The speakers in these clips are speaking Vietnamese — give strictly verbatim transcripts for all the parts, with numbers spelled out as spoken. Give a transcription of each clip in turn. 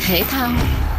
thể thao.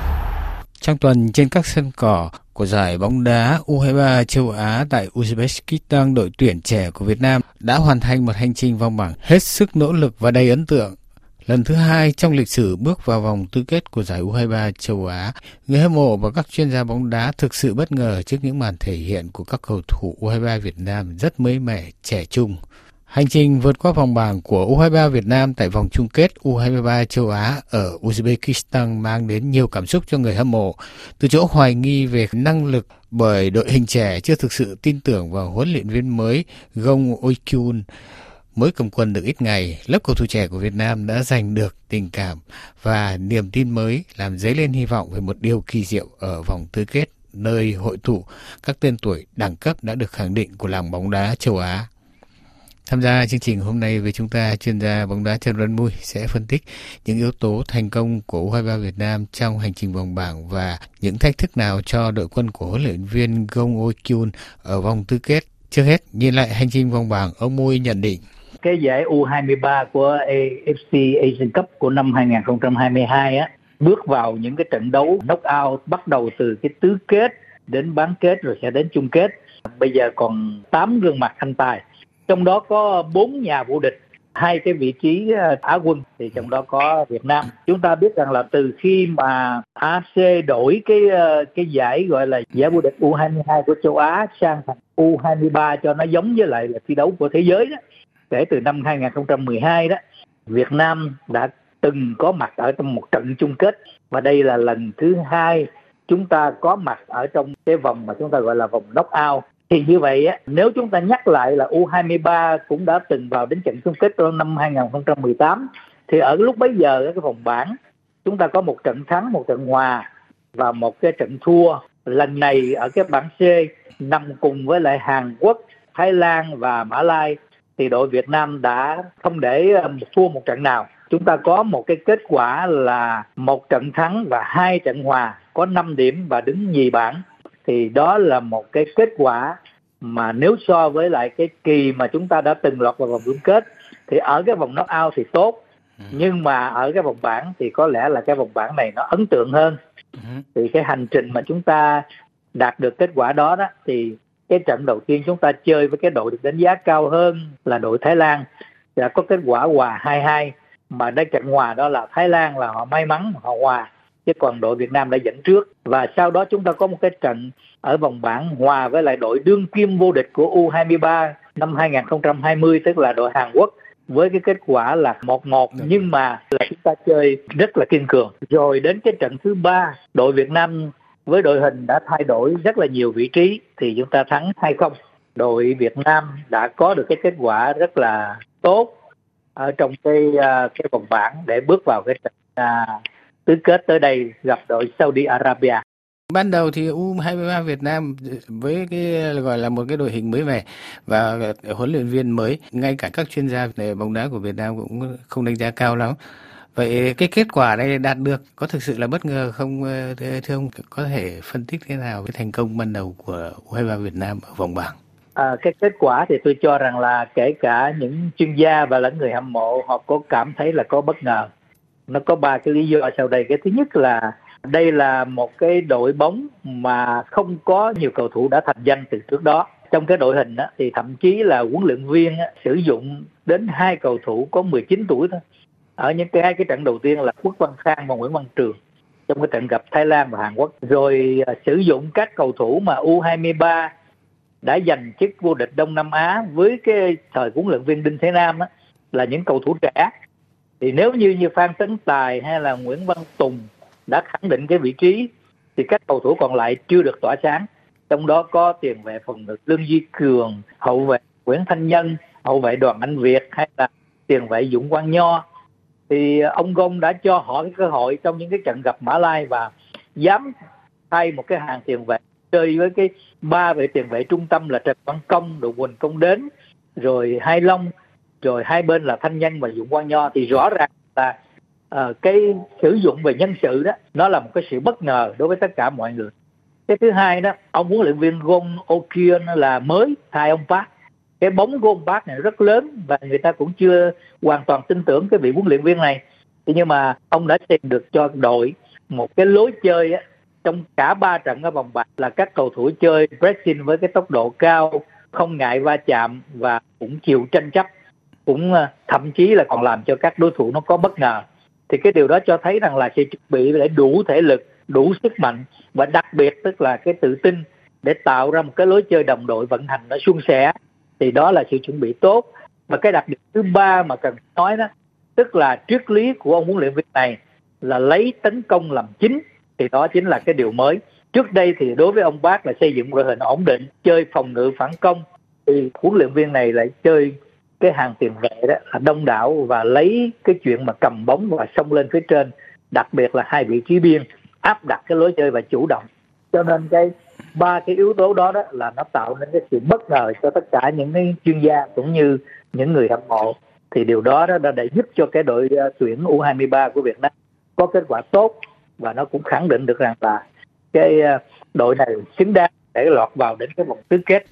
Trong tuần trên các sân cỏ của giải bóng đá u hai ba châu Á tại Uzbekistan, đội tuyển trẻ của Việt Nam đã hoàn thành một hành trình vòng bảng hết sức nỗ lực và đầy ấn tượng. Lần thứ hai trong lịch sử bước vào vòng tứ kết của giải u hai ba châu Á, người hâm mộ và các chuyên gia bóng đá thực sự bất ngờ trước những màn thể hiện của các cầu thủ u hai ba Việt Nam rất mới mẻ, trẻ trung. Hành trình vượt qua vòng bảng của u hai ba Việt Nam tại vòng chung kết u hai ba châu Á ở Uzbekistan mang đến nhiều cảm xúc cho người hâm mộ, từ chỗ hoài nghi về năng lực bởi đội hình trẻ chưa thực sự tin tưởng vào huấn luyện viên mới Gong Oi-kyun. Mới cầm quân được ít ngày, lớp cầu thủ trẻ của Việt Nam đã giành được tình cảm và niềm tin mới, làm dấy lên hy vọng về một điều kỳ diệu ở vòng tứ kết, nơi hội tụ các tên tuổi đẳng cấp đã được khẳng định của làng bóng đá châu Á. Tham gia chương trình hôm nay với chúng ta, chuyên gia bóng đá Trần Văn Mui sẽ phân tích những yếu tố thành công của u hai ba Việt Nam trong hành trình vòng bảng và những thách thức nào cho đội quân của huấn luyện viên Gong Oi-kyun ở vòng tứ kết. Trước hết, nhìn lại hành trình vòng bảng, ông Mui nhận định. Cái giải u hai ba của a ép xê Asian Cup của năm hai không hai hai á, bước vào những cái trận đấu knock-out, bắt đầu từ cái tứ kết đến bán kết rồi sẽ đến chung kết. Bây giờ còn tám gương mặt tranh tài. Trong đó có bốn nhà vô địch, hai cái vị trí Á quân, thì trong đó có Việt Nam. Chúng ta biết rằng là từ khi mà a xê đổi cái cái giải gọi là giải vô địch u hai hai của châu Á sang thành u hai ba cho nó giống với lại là thi đấu của thế giới đó, kể từ năm hai không một hai đó, Việt Nam đã từng có mặt ở trong một trận chung kết, và đây là lần thứ hai chúng ta có mặt ở trong cái vòng mà chúng ta gọi là vòng knock-out. Thì như vậy á, nếu chúng ta nhắc lại là u hai ba cũng đã từng vào đến trận chung kết trong năm hai không một tám, thì ở lúc bấy giờ cái vòng bảng chúng ta có một trận thắng, một trận hòa và một cái trận thua. Lần này ở cái bảng C nằm cùng với lại Hàn Quốc, Thái Lan và Mã Lai, thì đội Việt Nam đã không để thua một trận nào. Chúng ta có một cái kết quả là một trận thắng và hai trận hòa, có năm điểm và đứng nhì bảng. Thì đó là một cái kết quả mà nếu so với lại cái kỳ mà chúng ta đã từng lọt vào vòng chung kết, thì ở cái vòng knock-out thì tốt, nhưng mà ở cái vòng bảng thì có lẽ là cái vòng bảng này nó ấn tượng hơn. Thì cái hành trình mà chúng ta đạt được kết quả đó đó, thì cái trận đầu tiên chúng ta chơi với cái đội được đánh giá cao hơn là đội Thái Lan, đã có kết quả hòa hai hai, mà đây trận hòa đó là Thái Lan là họ may mắn họ hòa, chứ còn đội Việt Nam đã dẫn trước. Và sau đó chúng ta có một cái trận ở vòng bảng hòa với lại đội đương kim vô địch của u hai ba năm hai không hai không, tức là đội Hàn Quốc, với cái kết quả là một một, nhưng mà là chúng ta chơi rất là kiên cường. Rồi đến cái trận thứ ba, đội Việt Nam với đội hình đã thay đổi rất là nhiều vị trí, thì chúng ta thắng hai không. Đội Việt Nam đã có được cái kết quả rất là tốt ở trong cái cái vòng bảng để bước vào cái trận uh, tứ kết tới đây gặp đội Saudi Arabia. Ban đầu thì u hai ba Việt Nam với cái gọi là một cái đội hình mới mẻ và huấn luyện viên mới, ngay cả các chuyên gia về bóng đá của Việt Nam cũng không đánh giá cao lắm. Vậy cái kết quả này đạt được có thực sự là bất ngờ không, thưa ông? Có thể phân tích thế nào cái thành công ban đầu của u hai ba Việt Nam ở vòng bảng? À, cái kết quả thì tôi cho rằng là kể cả những chuyên gia và lẫn người hâm mộ họ có cảm thấy là có bất ngờ. Nó có ba cái lý do sau đây. Cái thứ nhất là đây là một cái đội bóng mà không có nhiều cầu thủ đã thành danh từ trước đó. Trong cái đội hình á, thì thậm chí là huấn luyện viên á, sử dụng đến hai cầu thủ có mười chín tuổi thôi. Ở những cái hai cái trận đầu tiên là Quốc Văn Khang và Nguyễn Văn Trường trong cái trận gặp Thái Lan và Hàn Quốc. Rồi à, sử dụng các cầu thủ mà u hai ba đã giành chức vô địch Đông Nam Á với cái thời huấn luyện viên Đinh Thế Nam á, là những cầu thủ trẻ. Thì nếu như như Phan Tấn Tài hay là Nguyễn Văn Tùng đã khẳng định cái vị trí, thì các cầu thủ còn lại chưa được tỏa sáng. Trong đó có tiền vệ phòng ngự Lương Duy Cường, hậu vệ Nguyễn Thanh Nhân, hậu vệ Đoàn Anh Việt hay là tiền vệ Dũng Quang Nho. Thì ông Gong đã cho họ cái cơ hội trong những cái trận gặp Mã Lai và dám thay một cái hàng tiền vệ chơi với cái ba vệ tiền vệ trung tâm là Trần Văn Công, đội Quỳnh Công Đến, rồi Hai Long, rồi hai bên là Thanh Nhân và Dũng Quang Nho. Thì rõ ràng là uh, cái sử dụng về nhân sự đó, nó là một cái sự bất ngờ đối với tất cả mọi người. Cái thứ hai đó, ông huấn luyện viên Gong Oi-kyun là mới thay ông Park. Cái bóng của ông Park này rất lớn và người ta cũng chưa hoàn toàn tin tưởng cái vị huấn luyện viên này. Thế nhưng mà ông đã tìm được cho đội một cái lối chơi á, trong cả ba trận ở vòng bảng là các cầu thủ chơi pressing với cái tốc độ cao, không ngại va chạm và cũng chịu tranh chấp, cũng thậm chí là còn làm cho các đối thủ nó có bất ngờ. Thì cái điều đó cho thấy rằng là sự chuẩn bị để đủ thể lực, đủ sức mạnh và đặc biệt tức là cái tự tin để tạo ra một cái lối chơi đồng đội vận hành nó suôn sẻ, thì đó là sự chuẩn bị tốt. Và cái đặc điểm thứ ba mà cần nói đó, tức là triết lý của ông huấn luyện viên này là lấy tấn công làm chính, thì đó chính là cái điều mới. Trước đây thì đối với ông Park là xây dựng đội hình ổn định, chơi phòng ngự phản công, thì huấn luyện viên này lại chơi cái hàng tiền vệ đó là đông đảo và lấy cái chuyện mà cầm bóng và xông lên phía trên, đặc biệt là hai vị trí biên, áp đặt cái lối chơi và chủ động. Cho nên cái ba cái yếu tố đó đó là nó tạo nên cái sự bất ngờ cho tất cả những cái chuyên gia cũng như những người hâm mộ. Thì điều đó đó đã giúp cho cái đội tuyển u hai ba của Việt Nam có kết quả tốt, và nó cũng khẳng định được rằng là cái đội này xứng đáng để lọt vào đến cái vòng tứ kết.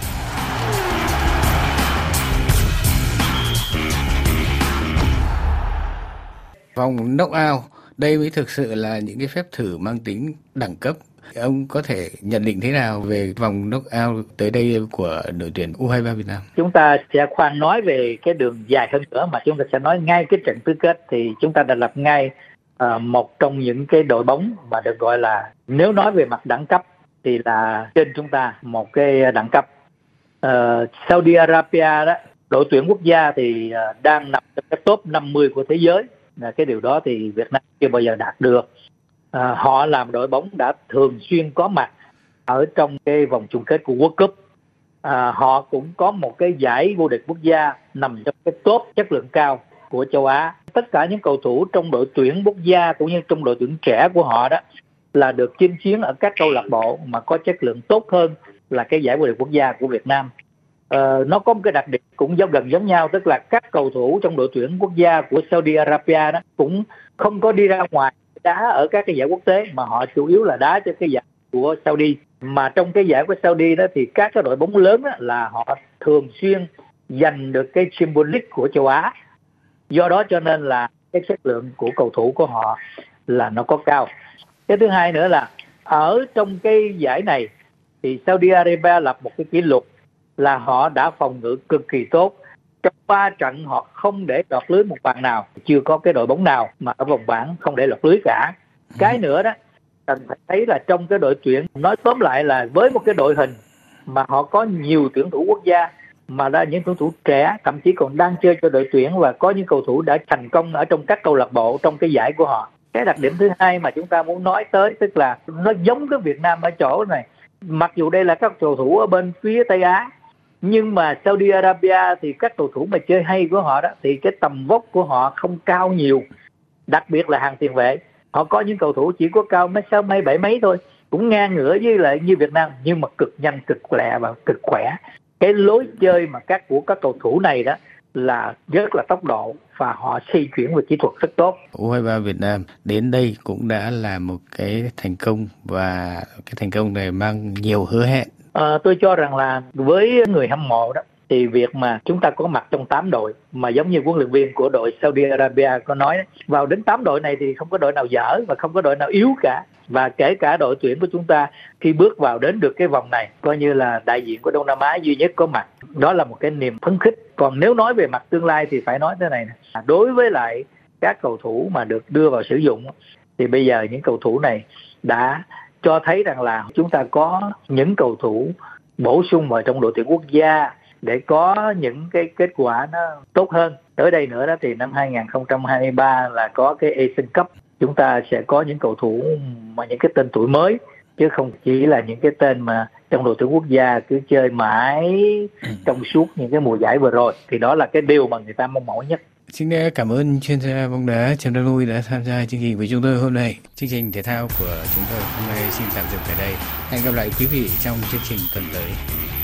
Vòng knock-out, đây mới thực sự là những cái phép thử mang tính đẳng cấp. Ông có thể nhận định thế nào về vòng knock-out tới đây của đội tuyển u hai ba Việt Nam? Chúng ta sẽ khoan nói về cái đường dài hơn nữa, mà chúng ta sẽ nói ngay cái trận tứ kết. Thì chúng ta đã lập ngay uh, một trong những cái đội bóng mà được gọi là, nếu nói về mặt đẳng cấp thì là trên chúng ta một cái đẳng cấp. uh, Saudi Arabia đó, đội tuyển quốc gia thì uh, đang nằm trong cái top năm mươi của thế giới. Là cái điều đó thì Việt Nam chưa bao giờ đạt được. À, họ làm đội bóng đã thường xuyên có mặt ở trong cái vòng chung kết của World Cup. À, họ cũng có một cái giải vô địch quốc gia nằm trong cái top chất lượng cao của châu Á. Tất cả những cầu thủ trong đội tuyển quốc gia cũng như trong đội tuyển trẻ của họ đó là được chinh chiến ở các câu lạc bộ mà có chất lượng tốt hơn là cái giải vô địch quốc gia của Việt Nam. Uh, nó có một cái đặc điểm cũng giống gần giống nhau, tức là các cầu thủ trong đội tuyển quốc gia của Saudi Arabia đó cũng không có đi ra ngoài đá ở các cái giải quốc tế, mà họ chủ yếu là đá cho cái giải của Saudi. Mà trong cái giải của Saudi đó thì các cái đội bóng lớn đó là họ thường xuyên giành được cái Champions League của châu Á. Do đó cho nên là cái chất lượng của cầu thủ của họ là nó có cao. Cái thứ hai nữa là ở trong cái giải này thì Saudi Arabia lập một cái kỷ lục là họ đã phòng ngự cực kỳ tốt. Trong ba trận họ không để lọt lưới một bàn nào, chưa có cái đội bóng nào mà ở vòng bảng không để lọt lưới cả. Cái nữa đó, cần phải thấy là trong cái đội tuyển, nói tóm lại là với một cái đội hình mà họ có nhiều tuyển thủ quốc gia, mà đã những tuyển thủ trẻ, thậm chí còn đang chơi cho đội tuyển, và có những cầu thủ đã thành công ở trong các câu lạc bộ trong cái giải của họ. Cái đặc điểm thứ hai mà chúng ta muốn nói tới, tức là nó giống cái Việt Nam ở chỗ này. Mặc dù đây là các cầu thủ ở bên phía Tây Á, nhưng mà Saudi Arabia thì các cầu thủ mà chơi hay của họ đó thì cái tầm vóc của họ không cao nhiều, đặc biệt là hàng tiền vệ. Họ có những cầu thủ chỉ có cao mấy sáu mấy bảy mấy thôi, cũng ngang ngửa với lại như Việt Nam, nhưng mà cực nhanh, cực lẹ và cực khỏe. Cái lối chơi mà các của các cầu thủ này đó là rất là tốc độ, và họ xây chuyển về kỹ thuật rất tốt. u hai ba Việt Nam đến đây cũng đã là một cái thành công, và cái thành công này mang nhiều hứa hẹn. À, tôi cho rằng là với người hâm mộ đó thì việc mà chúng ta có mặt trong tám đội, mà giống như huấn luyện viên của đội Saudi Arabia có nói, vào đến tám đội này thì không có đội nào dở và không có đội nào yếu cả. Và kể cả đội tuyển của chúng ta khi bước vào đến được cái vòng này, coi như là đại diện của Đông Nam Á duy nhất có mặt. Đó là một cái niềm phấn khích. Còn nếu nói về mặt tương lai thì phải nói thế này nè. Đối với lại các cầu thủ mà được đưa vào sử dụng thì bây giờ những cầu thủ này đã cho thấy rằng là chúng ta có những cầu thủ bổ sung vào trong đội tuyển quốc gia để có những cái kết quả nó tốt hơn. Tới đây nữa đó thì năm hai không hai ba là có cái Asian Cup, chúng ta sẽ có những cầu thủ mà những cái tên tuổi mới, chứ không chỉ là những cái tên mà trong đội tuyển quốc gia cứ chơi mãi trong suốt những cái mùa giải vừa rồi. Thì đó là cái điều mà người ta mong mỏi nhất. Xin cảm ơn chuyên gia bóng đá Trần Đăng Huy đã tham gia chương trình với chúng tôi hôm nay. Chương trình thể thao của chúng tôi hôm nay xin tạm dừng tại đây. Hẹn gặp lại quý vị trong chương trình tuần tới.